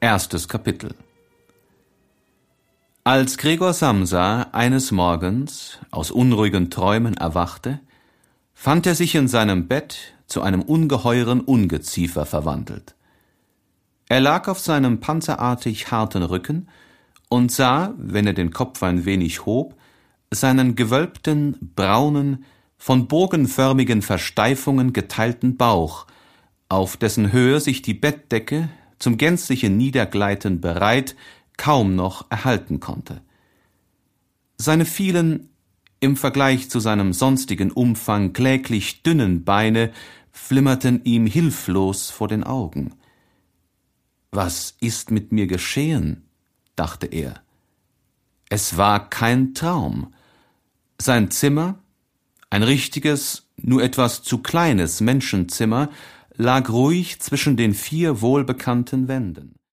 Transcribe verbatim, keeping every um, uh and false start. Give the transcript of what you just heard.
Erstes Kapitel. Als Gregor Samsa eines Morgens aus unruhigen Träumen erwachte, fand er sich in seinem Bett zu einem ungeheuren Ungeziefer verwandelt. Er lag auf seinem panzerartig harten Rücken und sah, wenn er den Kopf ein wenig hob, seinen gewölbten, braunen, von bogenförmigen Versteifungen geteilten Bauch, auf dessen Höhe sich die Bettdecke zum gänzlichen Niedergleiten bereit kaum noch erhalten konnte. Seine vielen, im Vergleich zu seinem sonstigen Umfang kläglich dünnen Beine flimmerten ihm hilflos vor den Augen. »Was ist mit mir geschehen?« dachte er. Es war kein Traum. Sein Zimmer, ein richtiges, nur etwas zu kleines Menschenzimmer, lag ruhig zwischen den vier wohlbekannten Wänden.